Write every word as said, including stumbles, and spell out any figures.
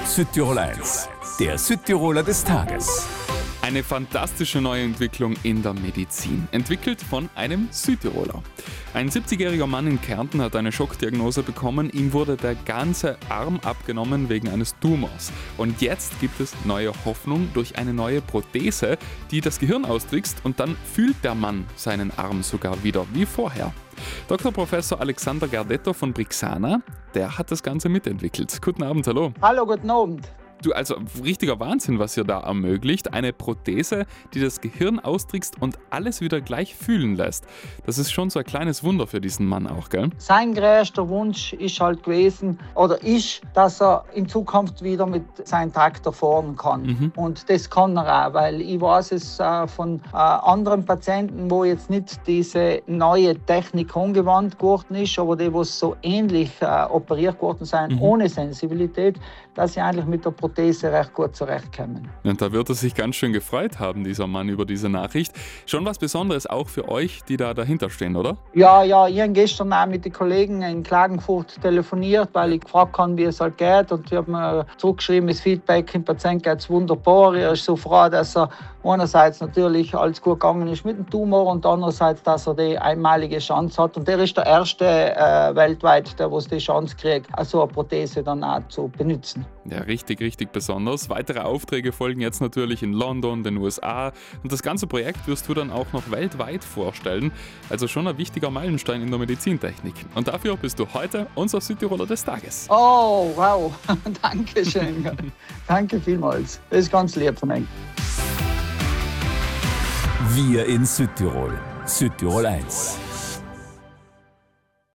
Südtirol eins, der Südtiroler des Tages. Eine fantastische neue Entwicklung in der Medizin, entwickelt von einem Südtiroler. Ein siebzigjähriger Mann in Kärnten hat eine Schockdiagnose bekommen. Ihm wurde der ganze Arm abgenommen wegen eines Tumors. Und jetzt gibt es neue Hoffnung durch eine neue Prothese, die das Gehirn austrickst, und dann fühlt der Mann seinen Arm sogar wieder wie vorher. Doktor Professor Alexander Gardetto von Brixana, der hat das Ganze mitentwickelt. Guten Abend, hallo. Hallo, guten Abend. Du, also richtiger Wahnsinn, was ihr da ermöglicht. Eine Prothese, die das Gehirn austrickst und alles wieder gleich fühlen lässt. Das ist schon so ein kleines Wunder für diesen Mann auch, gell? Sein größter Wunsch ist halt gewesen, oder ist, dass er in Zukunft wieder mit seinem Traktor fahren kann. Mhm. Und das kann er auch, weil ich weiß es äh, von äh, anderen Patienten, wo jetzt nicht diese neue Technik angewandt worden ist, aber die, was so ähnlich äh, operiert worden sind, mhm. ohne Sensibilität, dass sie eigentlich mit der Prothese recht gut zurechtkommen. Und da wird er sich ganz schön gefreut haben, dieser Mann, über diese Nachricht. Schon was Besonderes auch für euch, die da dahinter stehen, oder? Ja, ja, ich habe gestern auch mit den Kollegen in Klagenfurt telefoniert, weil ich gefragt habe, wie es halt geht. Und ich habe mir zurückgeschrieben, das Feedback, dem Patienten geht es wunderbar. Er ist so froh, dass er einerseits natürlich alles gut gegangen ist mit dem Tumor und andererseits, dass er die einmalige Chance hat. Und der ist der erste äh, weltweit, der was die Chance kriegt, so eine Prothese dann auch zu benutzen. Ja, richtig, richtig besonders. Weitere Aufträge folgen jetzt natürlich in London, den U S A. Und das ganze Projekt wirst du dann auch noch weltweit vorstellen. Also schon ein wichtiger Meilenstein in der Medizintechnik. Und dafür bist du heute unser Südtiroler des Tages. Oh, wow. Dankeschön. Danke vielmals. Das ist ganz lieb von euch. Wir in Südtirol. Südtirol eins.